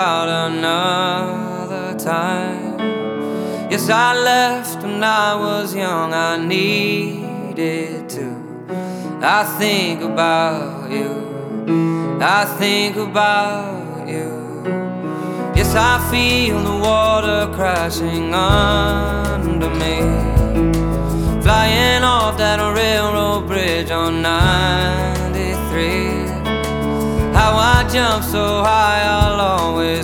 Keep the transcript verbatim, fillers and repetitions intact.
out another time. Yes, I left when I was young, I needed to. I think about you, I think about you. Yes, I feel the water crashing under me, flying off that railroad bridge on ninety-three. How I jump so high, I'll always